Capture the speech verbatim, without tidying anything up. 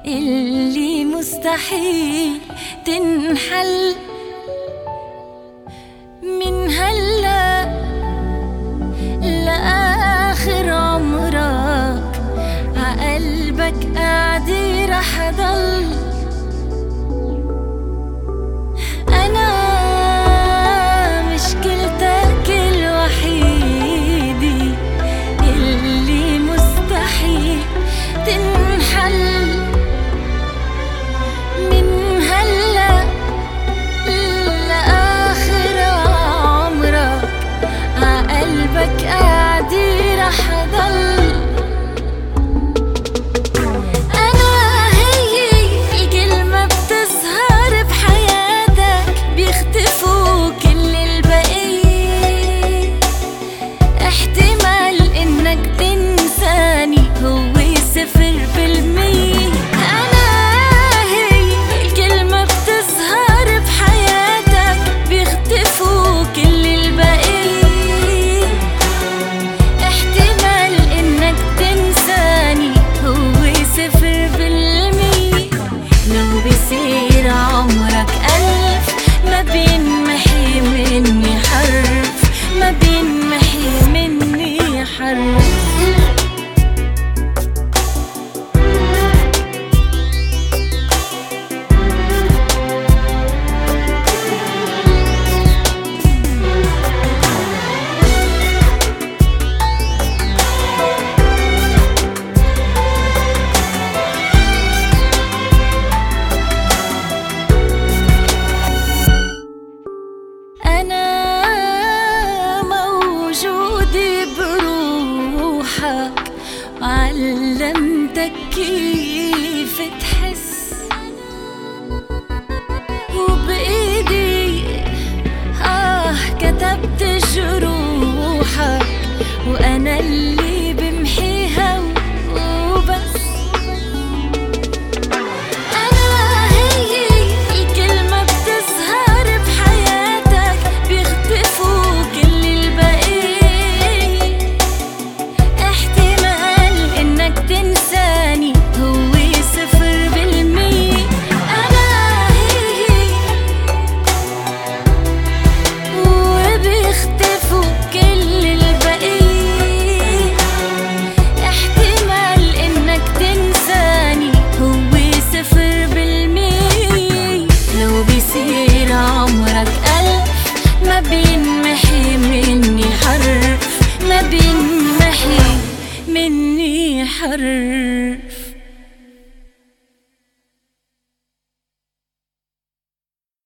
اللي مستحيل تنحل من هلا لآخر عمرك عقلبك قاعدة رح أضل. أنا مشكلتك الوحيدة اللي مستحيل تنحل من هلا لآخر عمرك عقلبك قاعدة رح أضل. بيصير عمرك ألف ما بينمحي مني حرف، ما بينمحي مني حرف. علمتك كيف تحس وبإيدي آه كتبت جروحك، وأنا اللي بمحيها وبس. أنا هي الكلمة بتظهر بحياتك بيختفوا كل الباقي. احتمال إنك تنساني هو صفر بالمية. أنا هي وبيختفوا كل الباقي. احتمال إنك تنساني هو صفر بالمية. لو بيصير عمرك ألف ما بينمحي مني حرف، ما بينمحي مني حرف.